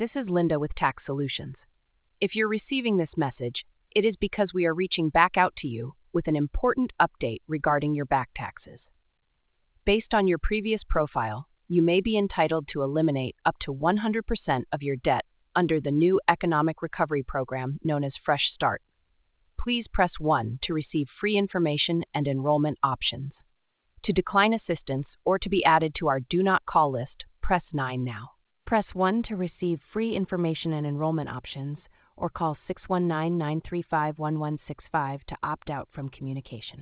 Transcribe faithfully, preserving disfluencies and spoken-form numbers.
This is Linda with Tax Solutions. If you're receiving this message, it is because we are reaching back out to you with an important update regarding your back taxes. Based on your previous profile, you may be entitled to eliminate up to one hundred percent of your debt under the new economic recovery program known as Fresh Start. Please press one to receive free information and enrollment options. To decline assistance or to be added to our Do Not Call list, press nine now. Press one to receive free information and enrollment options, or call six one nine, nine three five, one one six five to opt out from communication.